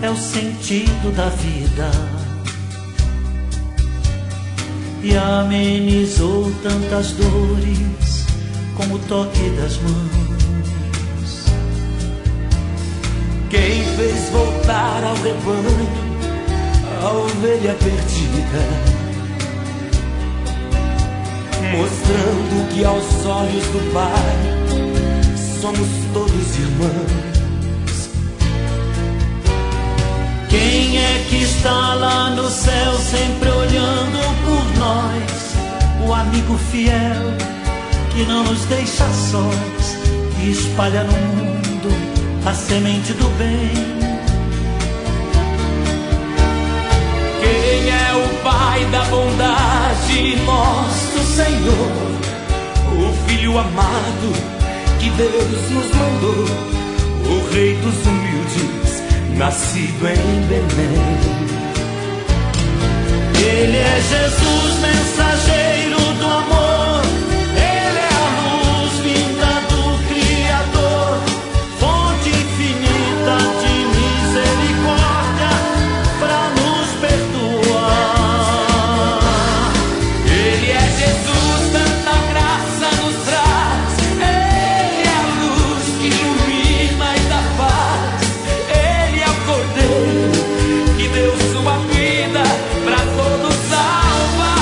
é o sentido da vida e amenizou tantas dores com o toque das mãos. Quem fez voltar ao rebanho a ovelha perdida, mostrando que aos olhos do Pai somos todos irmãos. Quem é que está lá no céu sempre olhando por nós? O amigo fiel que não nos deixa sós e espalha no mundo a semente do bem. Quem é o Pai da bondade, nosso Senhor, o Filho amado que Deus nos mandou, o Rei dos humildes, nascido em Belém. Ele é Jesus, mensageiro do amor, ele é a luz vinda do Criador, fonte infinita de misericórdia para nos perdoar. Ele é Jesus, tanta graça nos traz, ele é a luz que ilumina e dá paz, ele é o Cordeiro que deu sua vida para todos salvar.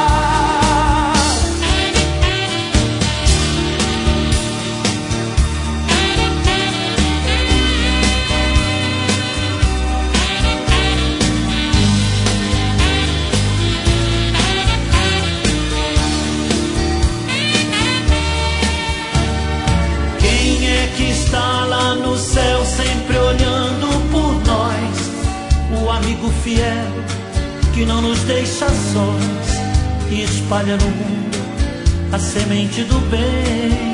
Quem é que está lá no céu sempre olhando por nós? O amigo fiel que não nos deixa sós e espalha no mundo a semente do bem.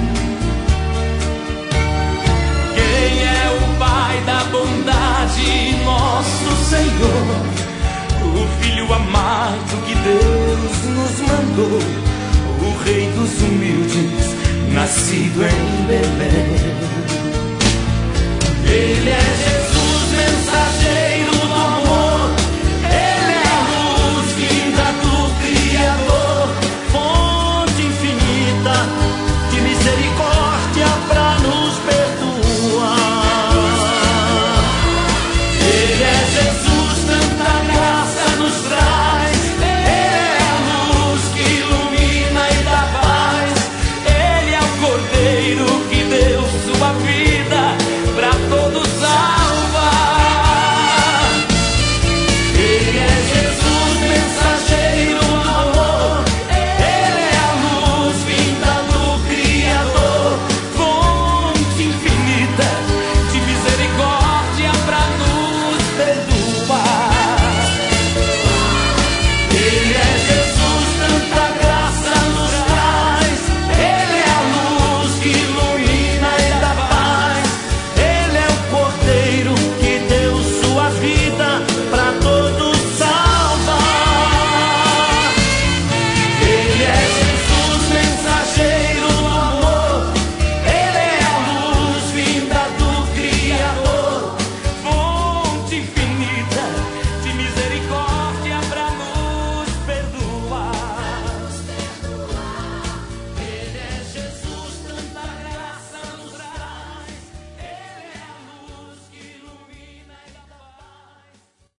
Quem é o Pai da bondade, nosso Senhor, o Filho amado que Deus nos mandou, o Rei dos humildes, nascido em Belém.